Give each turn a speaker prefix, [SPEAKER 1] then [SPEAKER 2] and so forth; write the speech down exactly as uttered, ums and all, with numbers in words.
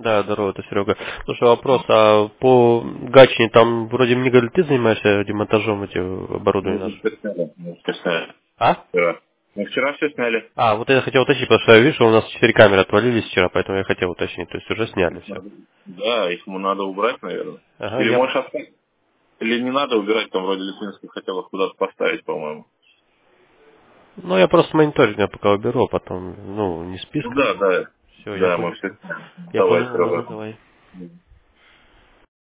[SPEAKER 1] Да, здорово, это Серега. Слушай, вопрос, а по Гатчине там вроде мне говорили, ты занимаешься демонтажом этих
[SPEAKER 2] Мы
[SPEAKER 1] оборудования
[SPEAKER 2] уже
[SPEAKER 1] нашего?
[SPEAKER 2] все сняли. Мы все сняли.
[SPEAKER 1] А?
[SPEAKER 2] Вчера. Мы вчера все сняли.
[SPEAKER 1] А, вот я хотел уточнить, потому что я вижу, что у нас четыре камеры отвалились вчера, поэтому я хотел уточнить, то есть уже сняли
[SPEAKER 2] Их
[SPEAKER 1] все.
[SPEAKER 2] надо- Да, их ему надо убрать, наверное.
[SPEAKER 1] Ага,
[SPEAKER 2] Или
[SPEAKER 1] я...
[SPEAKER 2] можешь оставить. Или не надо убирать, там вроде Литвинский хотел их куда-то поставить, по-моему.
[SPEAKER 1] Ну, я просто мониторинг я пока уберу, а потом, ну, не
[SPEAKER 2] Ну
[SPEAKER 1] списком.
[SPEAKER 2] да, да.
[SPEAKER 1] Все, я
[SPEAKER 2] Да, мы
[SPEAKER 1] понял.
[SPEAKER 2] все.
[SPEAKER 1] Я
[SPEAKER 2] Давай,
[SPEAKER 1] понял, ладно,
[SPEAKER 2] Серега.
[SPEAKER 1] давай.